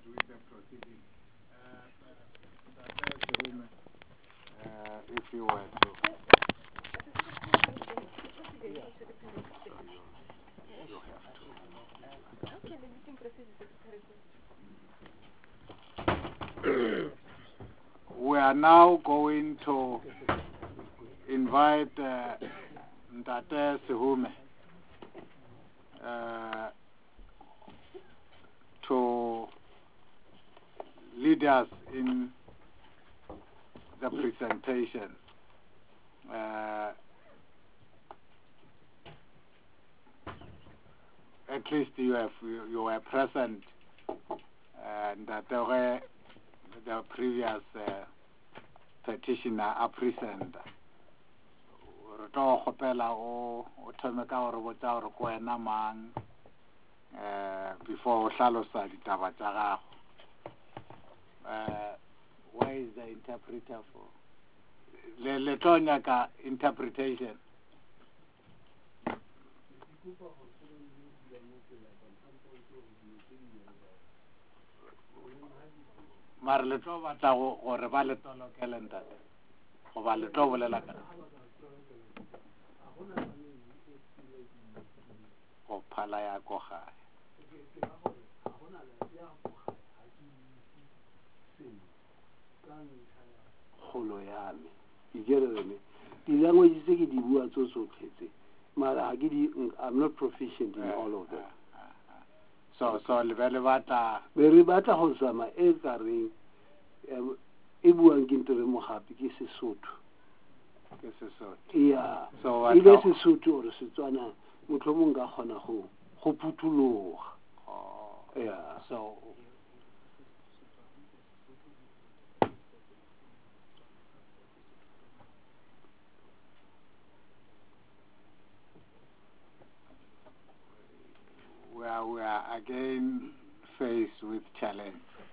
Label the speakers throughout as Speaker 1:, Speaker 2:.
Speaker 1: with the proceeding. If you were to. You have to.
Speaker 2: Okay, then you can proceed with the secretary.
Speaker 1: We are now going to invite Ntate Sehume to lead us in the presentation. At least you were present, and the previous petitioner are present. Re tlo gopela o thome ka gore botsa gore ko wena mang before o hlalosa ditaba tša gago. Where is the interpreter for? Le tlo nyaka interpretation. Mare le tlo batla gore ba le tolokele ntate goba le tlo bolela ka go phala ya ko gae.
Speaker 3: Kgolo ya me igerele di-languages tse ke di bua tsotlhe mara I'm not proficient in all of them.
Speaker 1: So le be le batla
Speaker 3: re batla go zama e ka reng e buang ke ntere mo gape ke Sesotho. Yeah.
Speaker 1: So
Speaker 3: e be Sesotho or Setswana motlhomong ka kgona go phutuloga. Yeah.
Speaker 1: So we are again faced with challenge.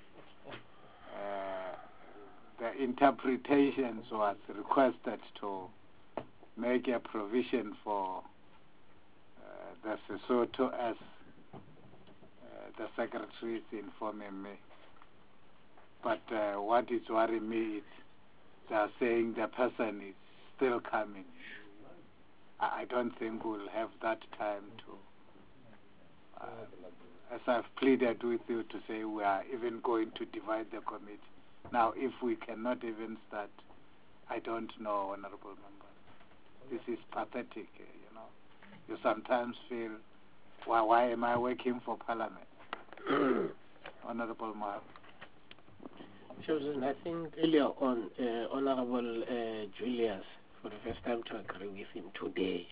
Speaker 1: The interpretations was requested to make a provision for the Sesotho as the secretary is informing me. But what is worrying me is they are saying the person is still coming. I don't think we'll have that time to. As I've pleaded with you to say, we are even going to divide the committee. Now, if we cannot even start, I don't know, honorable members. This is pathetic, you know. You sometimes feel, why am I working for Parliament? Honorable Mar.
Speaker 4: Chosen, I think earlier on, Honorable Julius, for the first time to agree with him today,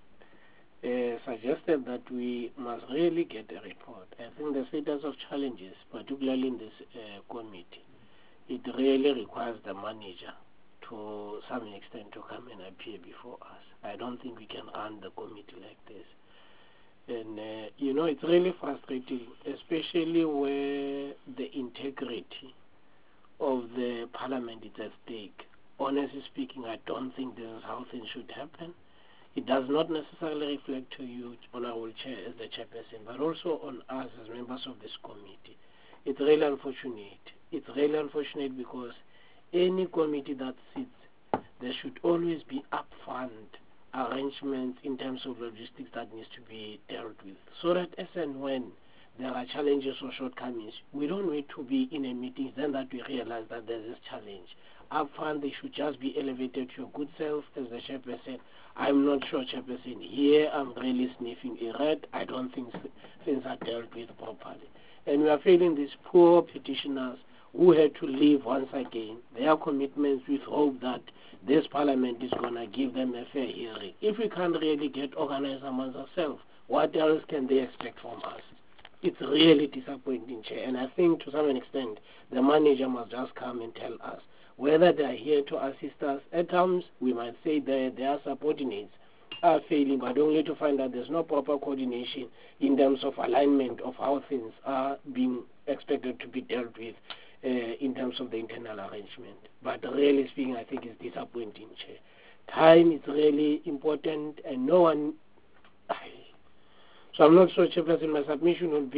Speaker 4: suggested that we must really get a report. I think the status of challenges, particularly in this committee, it really requires the manager to some extent to come and appear before us. I don't think we can run the committee like this. And, it's really frustrating, especially where the integrity of the parliament is at stake. Honestly speaking, I don't think this is how things should happen. It does not necessarily reflect to you, Honorable Chair, as the chairperson, but also on us as members of this committee. It's really unfortunate. It's really unfortunate because any committee that sits, there should always be upfront arrangements in terms of logistics that needs to be dealt with, so that as and when there are challenges or shortcomings, we don't wait to be in a meeting, then that we realize that there's this challenge. Upfront, they should just be elevated to your good self as the chairperson. I'm not sure, chairperson. Here, I'm really sniffing a rat. I don't think things are dealt with properly. And we are failing these poor petitioners who had to leave once again their commitments with hope that this parliament is going to give them a fair hearing. If we can't really get organized amongst ourselves, what else can they expect from us? It's really disappointing, Chair. And I think to some extent, the manager must just come and tell us whether they are here to assist us. At times, we might say that their subordinates are failing, but only to find that there's no proper coordination in terms of alignment of how things are being expected to be dealt with in terms of the internal arrangement. But really speaking, I think it's disappointing, Chair. Time is really important, and no one... So I'm not sure, Chairperson, my submission would be,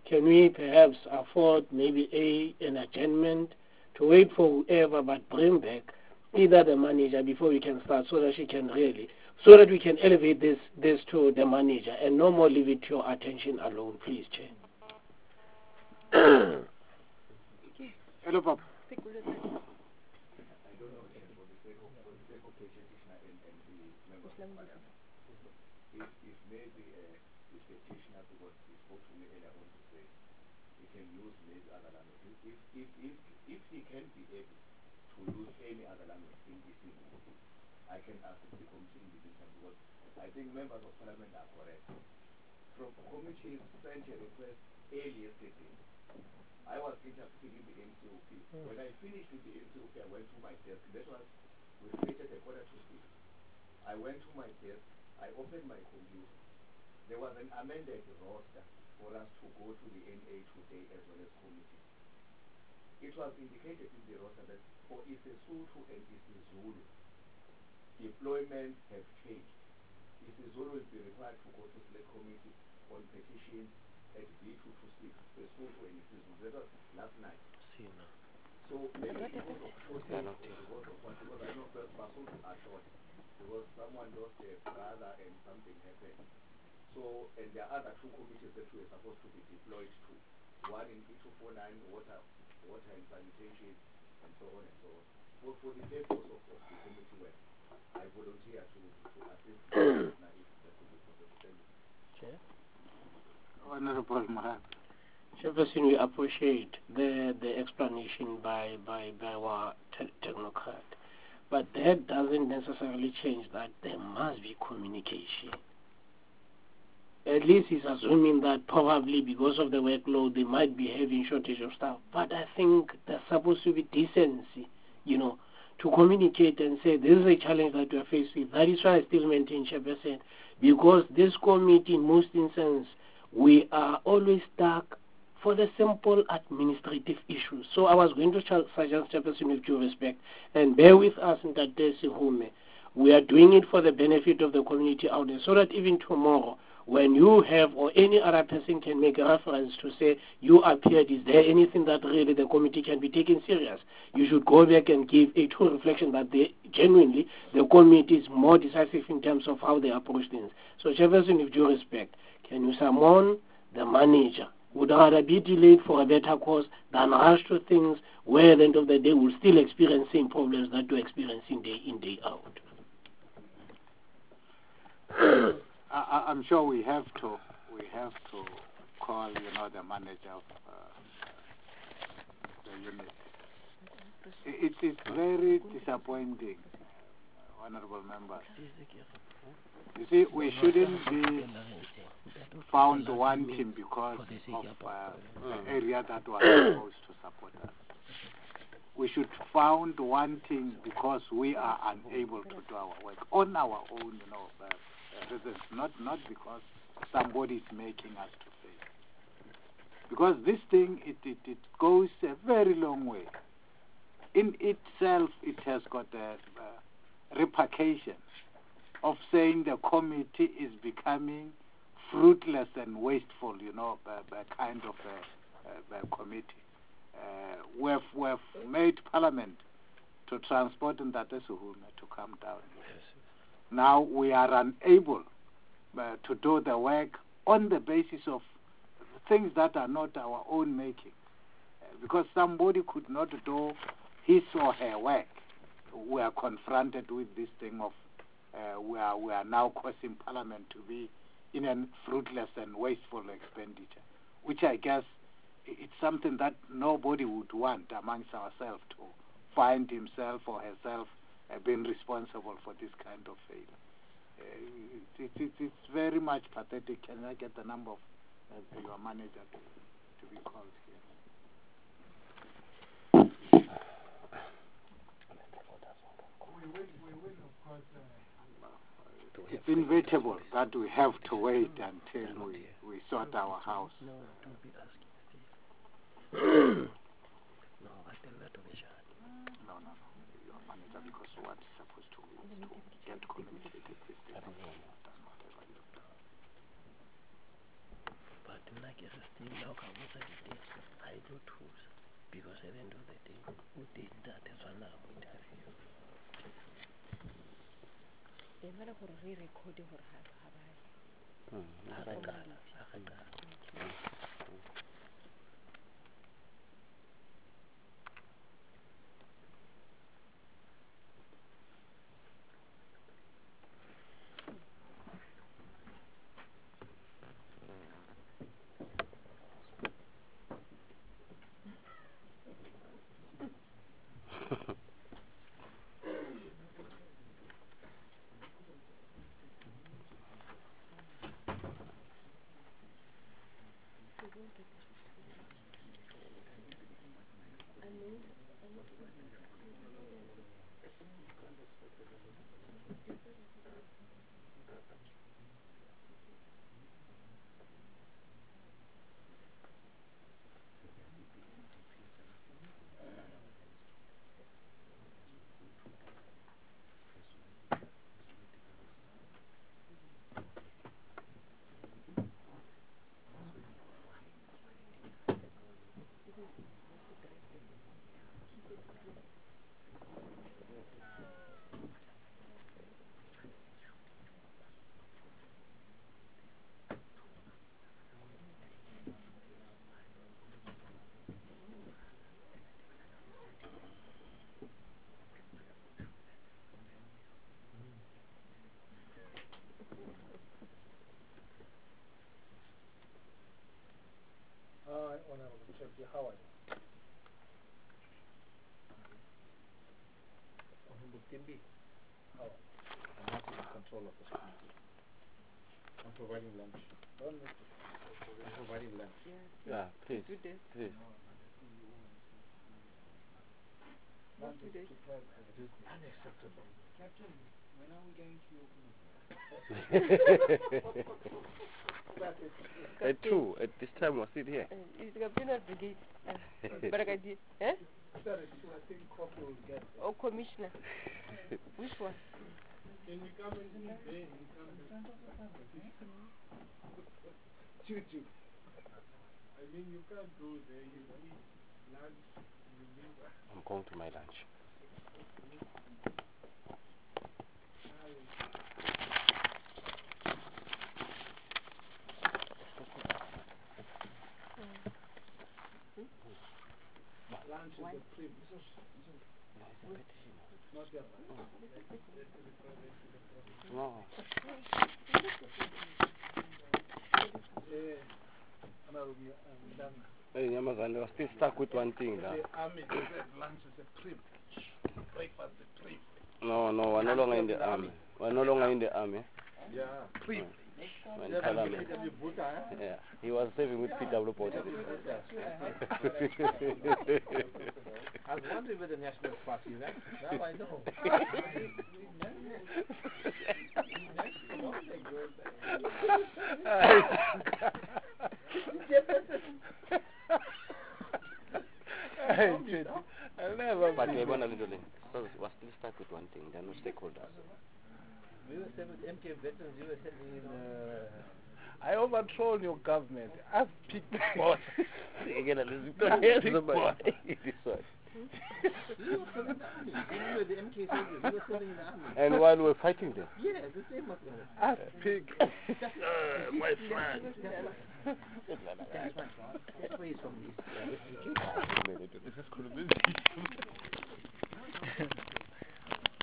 Speaker 4: can we perhaps afford maybe an adjournment to wait for whoever, but bring back either the manager before we can start, so that she can really, so that we can elevate this to the manager and no more leave it to your attention alone, please, Chair.
Speaker 1: Hello, Papa.
Speaker 5: If maybe the practitioner, because he spoke to me earlier on to say he can use maybe other language. If he can be able to use any other language in this meeting, I can ask the committee in the meantime, because I think members of parliament are correct. From committee sent a request early yesterday. I was interpreting in the NCOP. When I finished with the NCOP, I went to my desk. That was, we finished at 5:45. I went to my desk. I opened my computer. There was an amended roster for us to go to the NA today as well as committee. It was indicated in the roster that for Isesotho and Isezulu, deployments have changed. Isezulu will be required to go to select committee on petitions at B226, Isesotho and Isezulu. That was last night. So maybe because of shortage, because I know first Basotho are short, because someone lost their brother and something happened. So, and there are other two committees that we are supposed to be deployed to. One in E249, water and sanitation, and so on and so on. But for the purpose of the committee work, I volunteer to assist now if that could be possible. Thank you.
Speaker 4: Chair?
Speaker 1: Honorable Mahab.
Speaker 4: Chairperson, we appreciate the explanation by our technocrat. But that doesn't necessarily change that there must be communication. At least he's assuming that probably because of the workload they might be having shortage of staff. But I think there's supposed to be decency, to communicate and say this is a challenge that we are faced with. That is why I still maintain, Chairperson, because this committee, in most instances, we are always stuck for the simple administrative issues. So I was going to suggest, Chairperson, with due respect, and bear with us in that day, we are doing it for the benefit of the community out there, so that even tomorrow, when you have or any other person can make a reference to say you appeared, is there anything that really the committee can be taken serious? You should go back and give a true reflection that genuinely the committee is more decisive in terms of how they approach things. So, Chairperson, with due respect, can you summon the manager? Would rather be delayed for a better cause than rush to things where at the end of the day we'll still experience same problems that we're experiencing day in, day out.
Speaker 1: I'm sure we have to call, the manager of the unit. It is very disappointing, honorable members. You see, we shouldn't be found wanting because of the area that was supposed to support us. We should found wanting because we are unable to do our work on our own, reasons, not because somebody is making us to fail. Because this thing, it goes a very long way. In itself, it has got a repercussion of saying the committee is becoming fruitless and wasteful, kind of a committee. We've made Parliament to transport Ntatesuhume to come down here. Now we are unable to do the work on the basis of things that are not our own making. Because somebody could not do his or her work. We are confronted with this thing of we are now causing Parliament to be in a fruitless and wasteful expenditure, which I guess it's something that nobody would want amongst ourselves, to find himself or herself being responsible for this kind of failure. It's very much pathetic. Can I get the number of your manager to be called here? It's inevitable that we have to wait until we sort our house. No, your manager, because what is supposed to be is to get communicated with the does not ever look down.
Speaker 4: nawukabuza details ayizothusa because at the end of the day udate that ezwana interview
Speaker 2: mara gore re recorde gore ha ba
Speaker 4: akaqala
Speaker 6: How are you? How? I'm not in control of this committee. I'm providing lunch. I'm providing lunch.
Speaker 2: Yeah,
Speaker 7: please.
Speaker 2: Good day.
Speaker 7: Please.
Speaker 6: Lunch is prepared. It is unacceptable. Captain, when are we going to open
Speaker 7: At 2, at this time we'll sit here.
Speaker 2: It's Captain of the Gate. Barakadi. Eh?
Speaker 6: Sir, I think coffee will get there.
Speaker 2: Oh, Commissioner. Which one?
Speaker 6: Can we come and eat there? Choo-choo. I mean, you can't go there. You eat lunch, you leave.
Speaker 7: I'm going to my lunch.
Speaker 6: Lunch is a privilege. Not your lunch.
Speaker 7: No. Hey, Nyamazan, we're still stuck with one thing.
Speaker 6: The army said lunch is a privilege. Breakfast is a privilege.
Speaker 7: No, we're no longer in the army. We're no longer in the army.
Speaker 6: Yeah, privilege.
Speaker 7: Yeah, he was serving with PW Port.
Speaker 6: I was wondering with the National Party, right? Now I know.
Speaker 7: I'll never. But we're still stuck with one thing. They're no stakeholders.
Speaker 6: We were sent with MK veterans, you were sending in
Speaker 1: I overthrown your government. I've picked boss.
Speaker 7: Again,
Speaker 1: This
Speaker 7: this
Speaker 1: one.
Speaker 6: you were sending the army. Remember the MK soldiers, you were sending in the army.
Speaker 7: And while we're fighting them.
Speaker 6: Yeah, the same was
Speaker 1: I've picked.
Speaker 6: my friend. That's where he's from.